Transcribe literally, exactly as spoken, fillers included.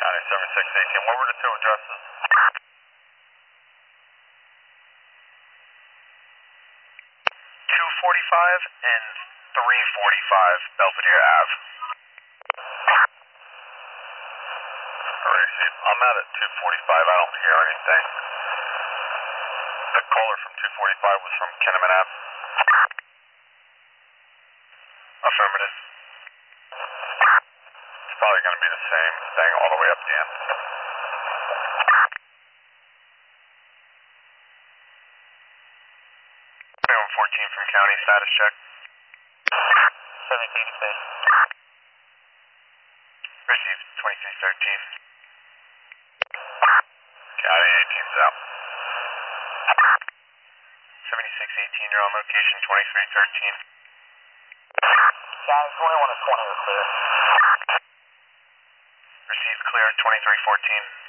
County seventy-six eighteen. What were the two addresses? two forty-five and three forty-five Belvedere Ave. I'm out at two forty-five. I don't hear anything. The caller from two forty-five was from Kinnaman Ave. Affirmative. It's probably going to be the same thing all the way up the end. one fourteen from County, status check. seventeen space. Received twenty-three thirteen. County eighteen's out. seventy-six eighteen, you're on location twenty-three thirteen. County twenty-one and twenty are clear. Received clear twenty-three fourteen.